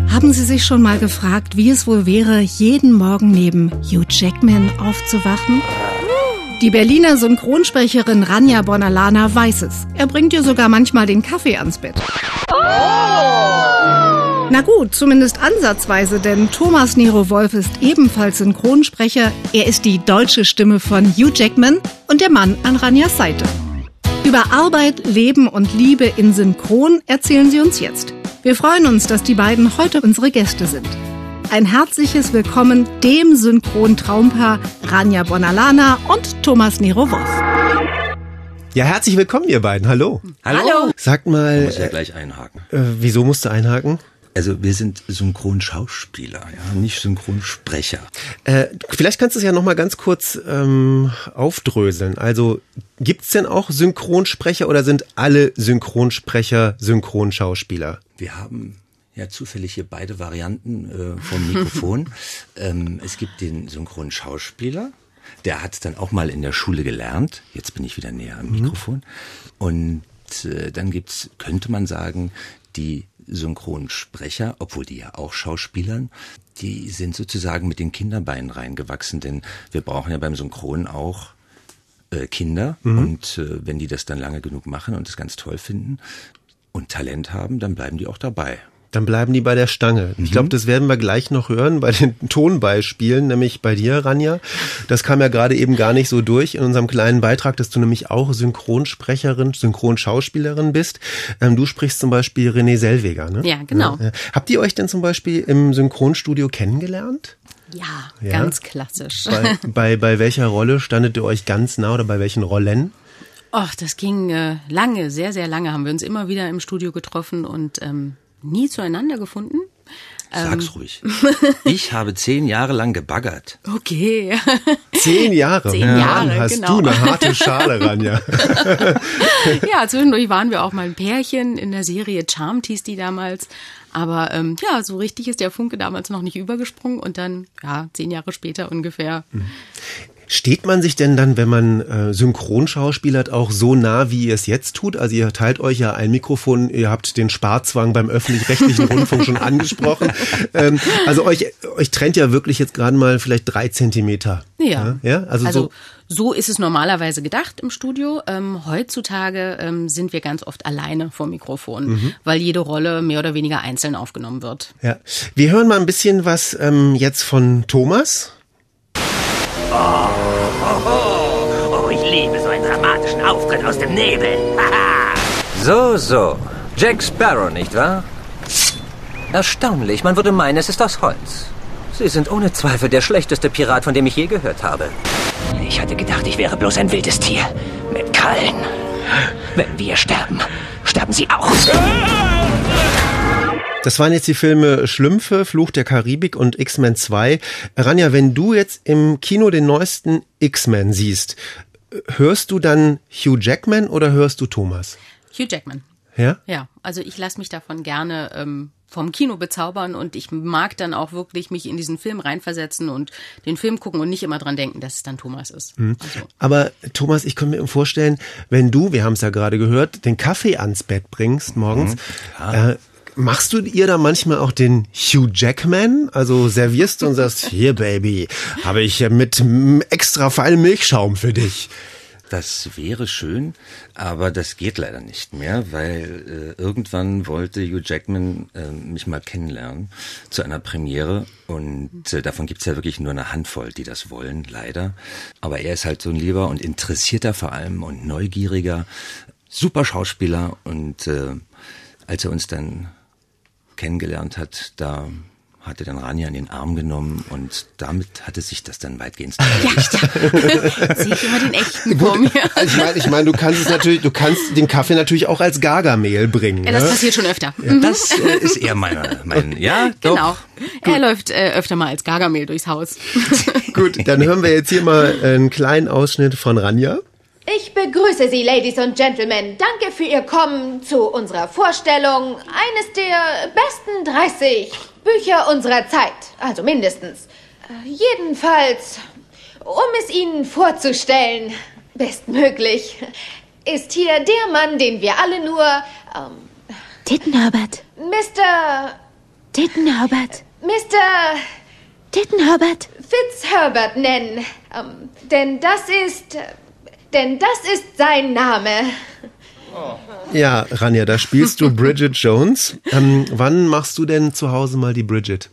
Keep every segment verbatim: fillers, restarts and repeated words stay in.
Haben Sie sich schon mal gefragt, wie es wohl wäre, jeden Morgen neben Hugh Jackman aufzuwachen? Die Berliner Synchronsprecherin Rania Bonalana weiß es. Er bringt ihr sogar manchmal den Kaffee ans Bett. Oh! Na gut, zumindest ansatzweise, denn Thomas Nero Wolf ist ebenfalls Synchronsprecher. Er ist die deutsche Stimme von Hugh Jackman und der Mann an Ranias Seite. Über Arbeit, Leben und Liebe in Synchron erzählen sie uns jetzt. Wir freuen uns, dass die beiden heute unsere Gäste sind. Ein herzliches Willkommen dem Synchron-Traumpaar Rania Bonalana und Thomas Nero Wolf. Ja, herzlich willkommen, ihr beiden. Hallo. Hallo. Hallo. Sagt mal... Ich muss ja gleich einhaken. Äh, wieso musst du einhaken? Also wir sind Synchronschauspieler, ja, nicht Synchronsprecher. Äh, vielleicht kannst du es ja noch mal ganz kurz ähm, aufdröseln. Also gibt's denn auch Synchronsprecher oder sind alle Synchronsprecher Synchronschauspieler? Wir haben ja zufällig hier beide Varianten äh, vom Mikrofon. ähm, es gibt den Synchronschauspieler, der hat dann auch mal in der Schule gelernt. Jetzt bin ich wieder näher am Mikrofon. Und äh, dann gibt's, könnte man sagen, die Synchronsprecher, obwohl die ja auch Schauspielern, die sind sozusagen mit den Kinderbeinen reingewachsen, denn wir brauchen ja beim Synchron auch äh, Kinder mhm. und äh, wenn die das dann lange genug machen und das ganz toll finden und Talent haben, dann bleiben die auch dabei. Dann bleiben die bei der Stange. Mhm. Ich glaube, das werden wir gleich noch hören bei den Tonbeispielen, nämlich bei dir, Rania. Das kam ja gerade eben gar nicht so durch in unserem kleinen Beitrag, dass du nämlich auch Synchronsprecherin, Synchronschauspielerin bist. Ähm, du sprichst zum Beispiel Renée Zellweger, ne? Ja, genau. Ja. Habt ihr euch denn zum Beispiel im Synchronstudio kennengelernt? Ja, ja, ganz klassisch. Bei, bei, bei welcher Rolle standet ihr euch ganz nah oder bei welchen Rollen? Ach, das ging äh, lange, sehr, sehr lange haben wir uns immer wieder im Studio getroffen und ähm, nie zueinander gefunden. Sag's ähm. ruhig. Ich habe zehn Jahre lang gebaggert. Okay. Zehn Jahre? Zehn Jahre, Mann, hast genau. du eine harte Schale, Rania. Ja, zwischendurch waren wir auch mal ein Pärchen in der Serie Charmed hieß die damals. Aber ähm, ja, so richtig ist der Funke damals noch nicht übergesprungen und dann, ja, zehn Jahre später ungefähr. Steht man sich denn dann, wenn man äh, Synchronschauspielert, auch so nah, wie ihr es jetzt tut? Also ihr teilt euch ja ein Mikrofon, ihr habt den Sparzwang beim öffentlich-rechtlichen Rundfunk schon angesprochen. Ähm, also euch euch trennt ja wirklich jetzt gerade mal vielleicht drei Zentimeter. Ja, ja? Also, also so, so ist es normalerweise gedacht im Studio. Ähm, heutzutage ähm, sind wir ganz oft alleine vor Mikrofon, mhm. weil jede Rolle mehr oder weniger einzeln aufgenommen wird. Ja. Wir hören mal ein bisschen was ähm, jetzt von Thomas. Oh, oh, oh, oh, ich liebe so einen dramatischen Auftritt aus dem Nebel. So, so. Jack Sparrow, nicht wahr? Erstaunlich, man würde meinen, es ist aus Holz. Sie sind ohne Zweifel der schlechteste Pirat, von dem ich je gehört habe. Ich hatte gedacht, ich wäre bloß ein wildes Tier. Mit Krallen. Wenn wir sterben, sterben sie auch. Das waren jetzt die Filme Schlümpfe, Fluch der Karibik und X-Men zwei. Rania, wenn du jetzt im Kino den neuesten X-Men siehst, hörst du dann Hugh Jackman oder hörst du Thomas? Hugh Jackman. Ja? Ja, also ich lasse mich davon gerne ähm, vom Kino bezaubern und ich mag dann auch wirklich mich in diesen Film reinversetzen und den Film gucken und nicht immer dran denken, dass es dann Thomas ist. Mhm. Also. Aber Thomas, ich könnte mir vorstellen, wenn du, wir haben es ja gerade gehört, den Kaffee ans Bett bringst morgens, mhm. ja. äh, machst du ihr da manchmal auch den Hugh Jackman? Also servierst du und sagst, hier Baby, habe ich mit extra feinem Milchschaum für dich. Das wäre schön, aber das geht leider nicht mehr, weil äh, irgendwann wollte Hugh Jackman äh, mich mal kennenlernen zu einer Premiere und äh, davon gibt's ja wirklich nur eine Handvoll, die das wollen, leider. Aber er ist halt so ein lieber und interessierter vor allem und neugieriger, super Schauspieler und äh, als er uns dann kennengelernt hat, da hat er dann Rania in den Arm genommen und damit hatte sich das dann weitgehend erledigt. Ja, sehe ich immer den echten vor mir. Ich meine, ich meine, du kannst es natürlich, du kannst den Kaffee natürlich auch als Gargamehl bringen. Ja, das ne? passiert schon öfter. Ja, das äh, ist eher meine, mein, ja, doch. Genau. Gut. Er läuft äh, öfter mal als Gargamehl durchs Haus. Gut, dann hören wir jetzt hier mal einen kleinen Ausschnitt von Rania. Ich begrüße Sie, Ladies und Gentlemen. Danke für Ihr Kommen zu unserer Vorstellung eines der besten dreißig Bücher unserer Zeit. Also mindestens. Jedenfalls, um es Ihnen vorzustellen, bestmöglich, ist hier der Mann, den wir alle nur... Ähm, Tittenherbert. Mister Tittenherbert. Mister Tittenherbert. Fitzherbert nennen. Ähm, denn das ist... Denn das ist sein Name. Ja, Rania, da spielst du Bridget Jones. Ähm, wann machst du denn zu Hause mal die Bridget?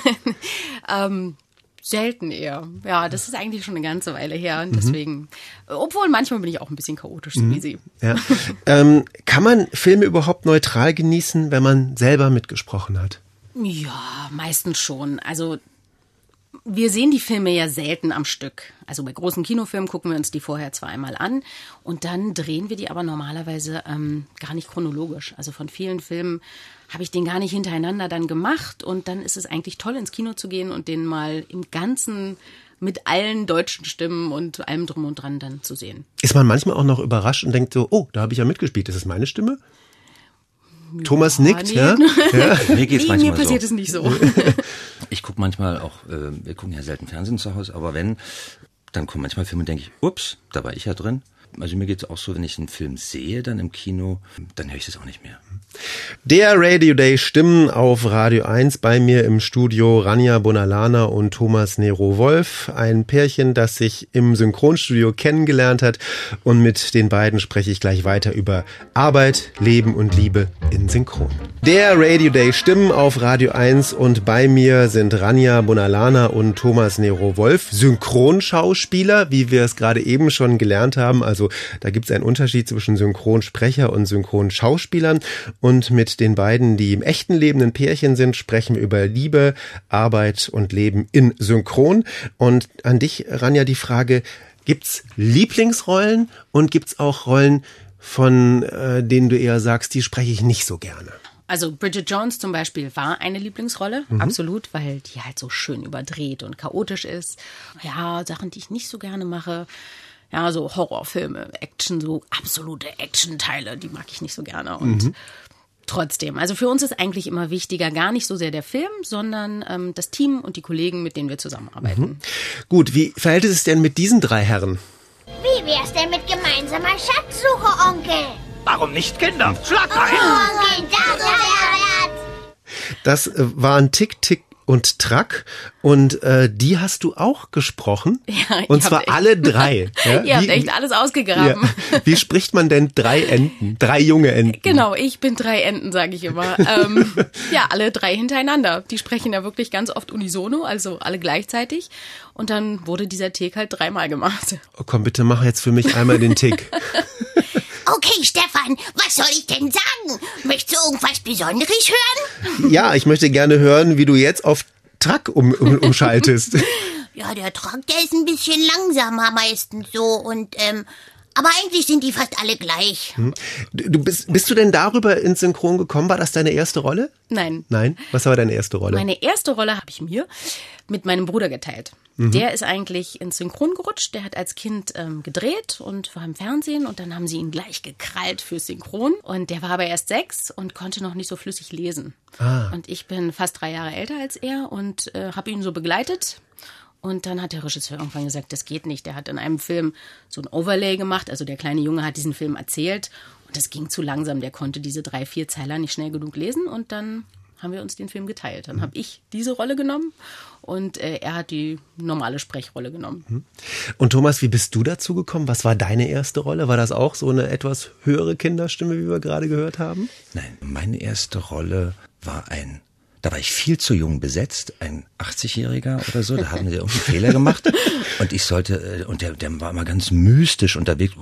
ähm, selten eher. Ja, das ist eigentlich schon eine ganze Weile her. Und deswegen, mhm. obwohl manchmal bin ich auch ein bisschen chaotisch, so mhm. wie sie. Ja. ähm, kann man Filme überhaupt neutral genießen, wenn man selber mitgesprochen hat? Ja, meistens schon. Also wir sehen die Filme ja selten am Stück. Also bei großen Kinofilmen gucken wir uns die vorher zweimal an und dann drehen wir die aber normalerweise ähm, gar nicht chronologisch. Also von vielen Filmen habe ich den gar nicht hintereinander dann gemacht und dann ist es eigentlich toll, ins Kino zu gehen und den mal im Ganzen mit allen deutschen Stimmen und allem drum und dran dann zu sehen. Ist man manchmal auch noch überrascht und denkt so, oh, da habe ich ja mitgespielt, ist das meine Stimme? Thomas ja, nickt, nee. ja? ja? Mir geht's nee, manchmal mir passiert so. es nicht so. Ich gucke manchmal auch, äh, wir gucken ja selten Fernsehen zu Hause, aber wenn, dann kommen manchmal Filme und denke ich, ups, da war ich ja drin. Also mir geht's auch so, wenn ich einen Film sehe dann im Kino, dann höre ich das auch nicht mehr. Der Radio Day Stimmen auf Radio eins. Bei mir im Studio Rania Bonalana und Thomas Nero Wolf. Ein Pärchen, das sich im Synchronstudio kennengelernt hat. Und mit den beiden spreche ich gleich weiter über Arbeit, Leben und Liebe in Synchron. Der Radio Day Stimmen auf Radio eins. Und bei mir sind Rania Bonalana und Thomas Nero Wolf. Synchronschauspieler, wie wir es gerade eben schon gelernt haben. Also da gibt es einen Unterschied zwischen Synchronsprecher und Synchronschauspielern. Und mit den beiden, die im echten Leben ein Pärchen sind, sprechen wir über Liebe, Arbeit und Leben in Synchron. Und an dich, Rania, die Frage, gibt's Lieblingsrollen und gibt's auch Rollen, von äh, denen du eher sagst, die spreche ich nicht so gerne? Also Bridget Jones zum Beispiel war eine Lieblingsrolle, mhm. absolut, weil die halt so schön überdreht und chaotisch ist. Ja, Sachen, die ich nicht so gerne mache. Ja, so Horrorfilme, Action, so absolute Action-Teile, die mag ich nicht so gerne. Und mhm. trotzdem, also für uns ist eigentlich immer wichtiger gar nicht so sehr der Film, sondern ähm, das Team und die Kollegen, mit denen wir zusammenarbeiten. Mhm. Gut, wie verhält es sich denn mit diesen drei Herren? Wie wär's denn mit gemeinsamer Schatzsuche, Onkel? Warum nicht, Kinder? Schlag ein! Oh, Onkel, da, da, Das äh, war ein Tick, Tick und Track und äh, die hast du auch gesprochen ja, und zwar echt, alle drei. Ja? Ihr habt echt alles ausgegraben. Ja. Wie spricht man denn drei Enten, drei junge Enten? Genau, ich bin drei Enten, sage ich immer. ähm, ja, alle drei hintereinander. Die sprechen ja wirklich ganz oft unisono, also alle gleichzeitig und dann wurde dieser Tick halt dreimal gemacht. Oh, komm, bitte mach jetzt für mich einmal den Tick. Okay, Stefan, was soll ich denn sagen? Möchtest du irgendwas Besonderes hören? Ja, ich möchte gerne hören, wie du jetzt auf Track um, um, umschaltest. Ja, der Track, der ist ein bisschen langsamer meistens so und ähm, aber eigentlich sind die fast alle gleich. Hm. Du bist, bist du denn darüber ins Synchron gekommen? War das deine erste Rolle? Nein. Nein? Was war deine erste Rolle? Meine erste Rolle habe ich mir mit meinem Bruder geteilt. Mhm. Der ist eigentlich ins Synchron gerutscht. Der hat als Kind ähm, gedreht und war im Fernsehen und dann haben sie ihn gleich gekrallt fürs Synchron. Und der war aber erst sechs und konnte noch nicht so flüssig lesen. Ah. Und ich bin fast drei Jahre älter als er und äh, habe ihn so begleitet. Und dann hat der Regisseur irgendwann gesagt, das geht nicht. Der hat in einem Film so ein Overlay gemacht. Also der kleine Junge hat diesen Film erzählt. Und das ging zu langsam. Der konnte diese drei, vier Zeiler nicht schnell genug lesen. Und dann haben wir uns den Film geteilt. Dann habe ich diese Rolle genommen und äh, er hat die normale Sprechrolle genommen. Und Thomas, wie bist du dazu gekommen? Was war deine erste Rolle? War das auch so eine etwas höhere Kinderstimme, wie wir gerade gehört haben? Nein, meine erste Rolle war ein... Da war ich viel zu jung besetzt, ein achtzigjähriger oder so, da haben sie irgendwie Fehler gemacht und ich sollte, und der, der war immer ganz mystisch unterwegs,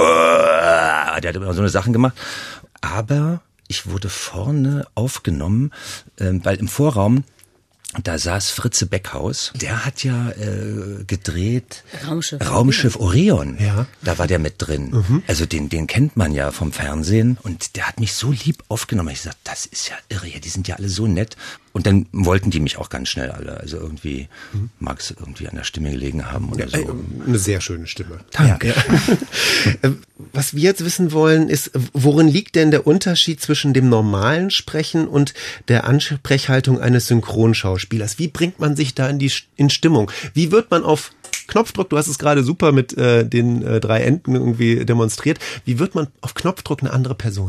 der hat immer so eine Sachen gemacht, aber ich wurde vorne aufgenommen, weil im Vorraum, da saß Fritze Beckhaus, der hat ja äh, gedreht Raumschiff, Raumschiff Orion, ja. Da war der mit drin. Mhm. Also den den kennt man ja vom Fernsehen und der hat mich so lieb aufgenommen. Ich gesagt, das ist ja irre, die sind ja alle so nett. Und dann wollten die mich auch ganz schnell alle. Also irgendwie mhm. mag es irgendwie an der Stimme gelegen haben oder so. Eine sehr schöne Stimme. Danke. Ja. Was wir jetzt wissen wollen, ist, worin liegt denn der Unterschied zwischen dem normalen Sprechen und der Ansprechhaltung eines Synchronschauspielers? Wie bringt man sich da in die in Stimmung? Wie wird man auf Knopfdruck, du hast es gerade super mit äh, den äh, drei Enten irgendwie demonstriert, wie wird man auf Knopfdruck eine andere Person?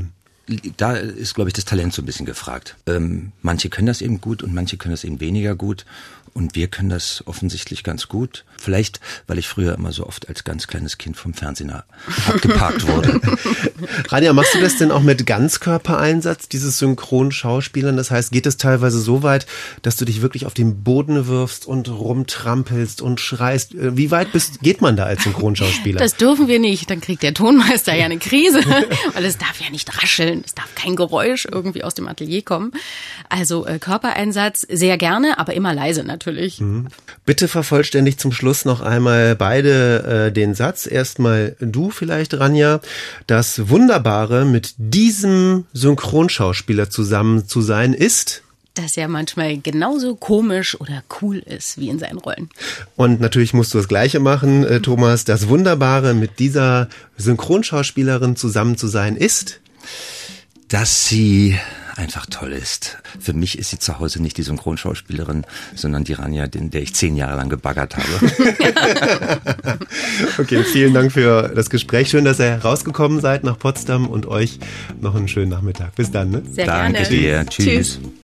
da ist, glaube ich, das Talent so ein bisschen gefragt. Ähm, manche können das eben gut und manche können das eben weniger gut. Und wir können das offensichtlich ganz gut. Vielleicht, weil ich früher immer so oft als ganz kleines Kind vom Fernsehen abgeparkt wurde. Rania, machst du das denn auch mit Ganzkörpereinsatz, dieses Synchronschauspielern? Das heißt, geht es teilweise so weit, dass du dich wirklich auf den Boden wirfst und rumtrampelst und schreist? Wie weit bist, geht man da als Synchronschauspieler? Das dürfen wir nicht. Dann kriegt der Tonmeister ja eine Krise, weil es darf ja nicht rascheln, es darf kein Geräusch irgendwie aus dem Atelier kommen. Also äh, Körpereinsatz sehr gerne, aber immer leise natürlich. Mhm. Bitte vervollständigt zum Schluss noch einmal beide äh, den Satz. Erstmal du vielleicht, Rania. Das Wunderbare, mit diesem Synchronschauspieler zusammen zu sein, ist... dass er manchmal genauso komisch oder cool ist wie in seinen Rollen. Und natürlich musst du das Gleiche machen, äh, Thomas. Das Wunderbare, mit dieser Synchronschauspielerin zusammen zu sein, ist... dass sie einfach toll ist. Für mich ist sie zu Hause nicht die Synchronschauspielerin, sondern die Rania, in der ich zehn Jahre lang gebaggert habe. Okay, vielen Dank für das Gespräch. Schön, dass ihr rausgekommen seid nach Potsdam und euch noch einen schönen Nachmittag. Bis dann. Ne? Sehr Danke gerne. dir. Tschüss. Tschüss.